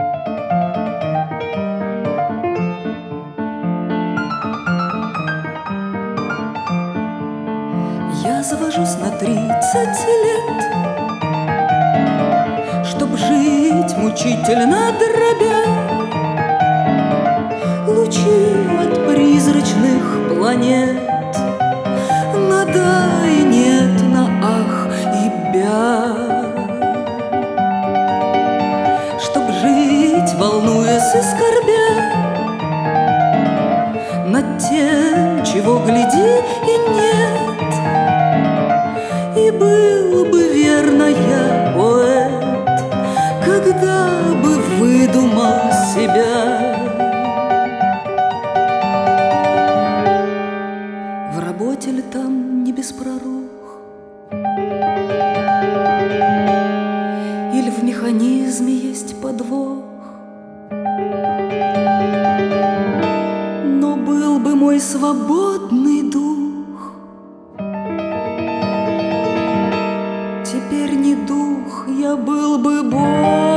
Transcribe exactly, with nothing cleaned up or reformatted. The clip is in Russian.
Я завожусь на тридцать лет, чтоб жить мучительно дробя лучи от призрачных планет на да и нет, на ах и бя. Чтоб жить, волнуясь и скорбя над тем, чего гляди и нет, и был бы, верно, я поэт, когда бы выдумал себя. В работе ли там не без пророк, или в механизме есть подвох? Но был бы мой свободный дух теперь не дух, я был бы Бог.